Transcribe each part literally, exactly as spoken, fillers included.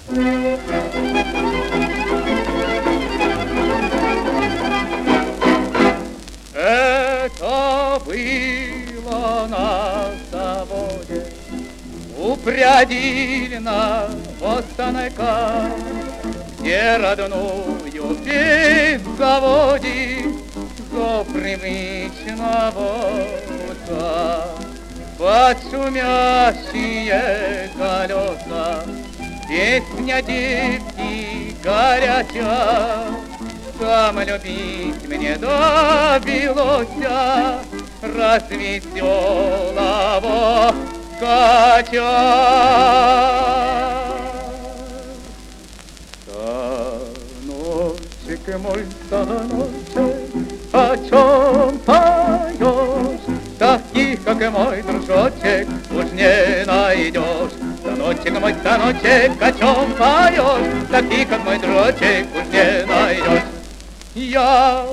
Это было на заводе, у прядильного станка, где родную песнь заводит до привычного утра. Под шумящие колеса песня девки горяча. Там любить мне добилося развеселого кача. Станочек мой, станочек, о чем поешь? Таких, как и мой дружочек, уж не найдешь. Станочек мой, станочек, о чем поешь? Таких, как мой дружочек, уж не найдешь. Я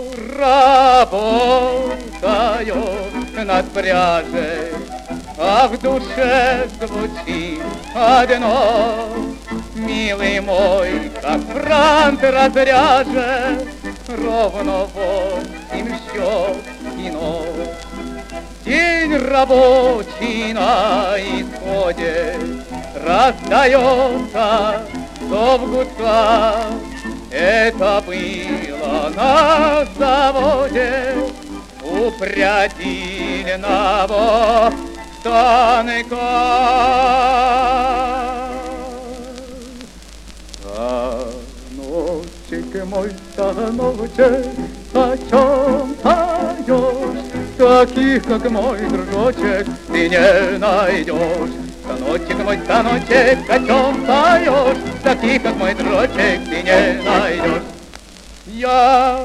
работаю над пряжей, а в душе звучит одно. Милый мой, как франт разряжен, ровно восемь счет кино. День рабочий на исходе, раздается зов гудка. Это было на заводе у прядильного станка. Станочек мой, станочек, о чем поешь? Таких, как мой дружочек, ты не найдешь. Станочек мой, станочек, о чем поешь? Таких, как мой дружочек, ты не найдешь. Я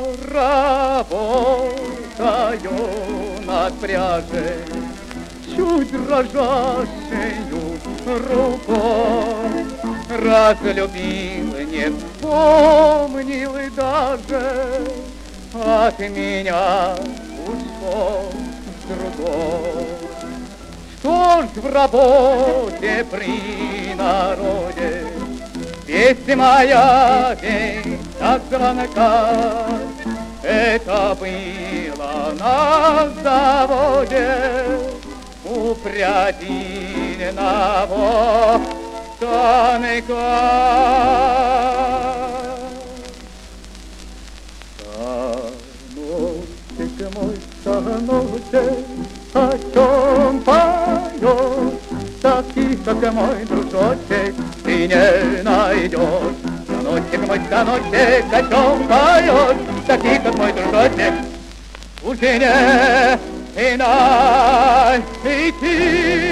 работаю над пряжей, чуть дрожащую рукой. Разлюбил, не вспомнил и даже от меня ушел другой. Что ж в работе при народе, песня моя весь от звонка. Это было на заводе у прядильного станка. Станочек мой, станочек, о чем поешь? Таких, как мой дружочек, ты не найдешь. Станочек мой, станочек, о чем поешь? Таких, как мой дружочек, уже не найти.